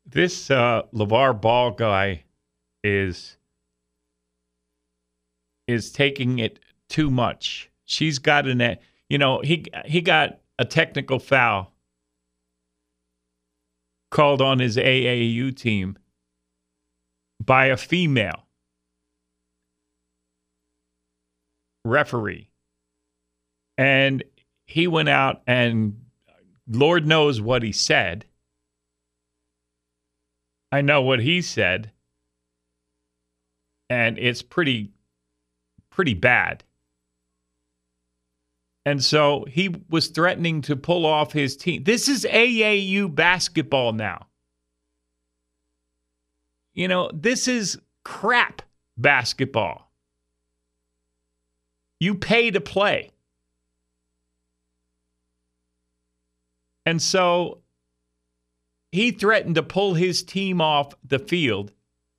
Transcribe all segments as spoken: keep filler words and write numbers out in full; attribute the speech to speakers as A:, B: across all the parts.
A: This uh, LeVar Ball guy is is taking it too much. She's got an, you know, he he got a technical foul called on his A A U team by a female referee. And he went out and Lord knows what he said. I know what he said. And it's pretty, pretty bad. And so he was threatening to pull off his team. This is A A U basketball now. You know, this is crap basketball. You pay to play. And so he threatened to pull his team off the field.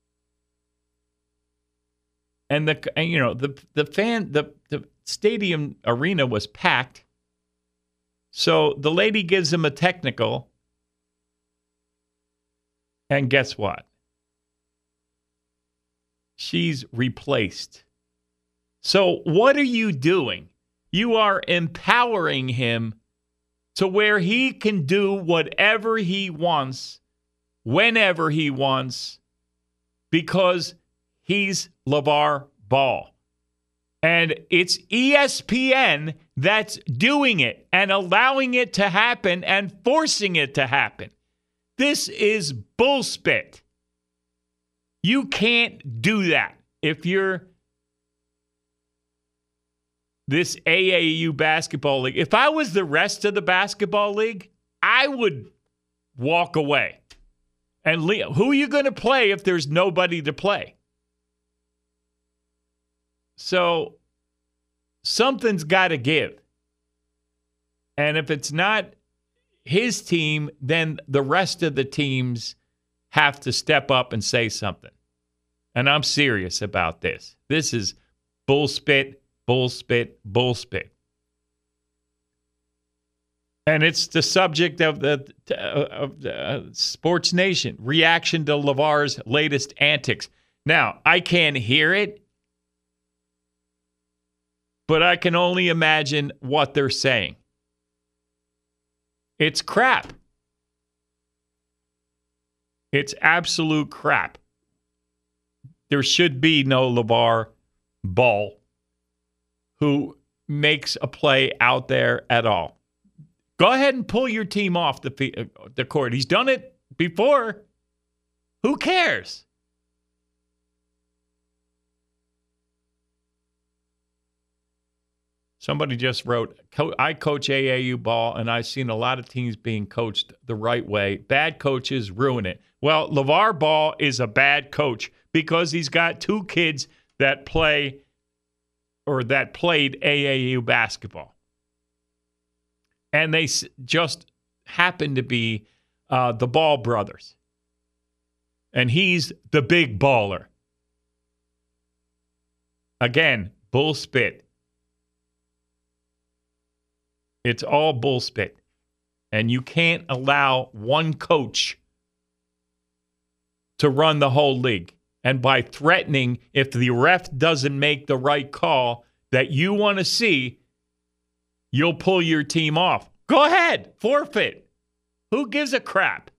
A: And the and, you know the the fan the the stadium arena was packed. So the lady gives him a technical. And guess what? She's replaced. So what are you doing? You are empowering him to where he can do whatever he wants, whenever he wants, because he's LeVar Ball. And it's E S P N that's doing it and allowing it to happen and forcing it to happen. This is bullspit. You can't do that if you're this A A U basketball league. If I was the rest of the basketball league, I would walk away. And leave. Who are you going to play if there's nobody to play? So something's got to give. And if it's not his team, then the rest of the teams have to step up and say something. And I'm serious about this. This is bullspit, bullspit, bullspit. And it's the subject of the of the, uh, Sports Nation, reaction to LeVar's latest antics. Now, I can't hear it, but I can only imagine what they're saying. It's crap. It's absolute crap. There should be no LeVar Ball who makes a play out there at all. Go ahead and pull your team off the, the court. He's done it before. Who cares? Somebody just wrote, I coach A A U ball, and I've seen a lot of teams being coached the right way. Bad coaches ruin it. Well, LeVar Ball is a bad coach because he's got two kids that play or that played A A U basketball. And they just happen to be uh, the Ball brothers. And he's the big baller. Again, bullspit. It's all bullspit. And you can't allow one coach to run the whole league. And by threatening, if the ref doesn't make the right call that you want to see, you'll pull your team off. Go ahead, forfeit. Who gives a crap?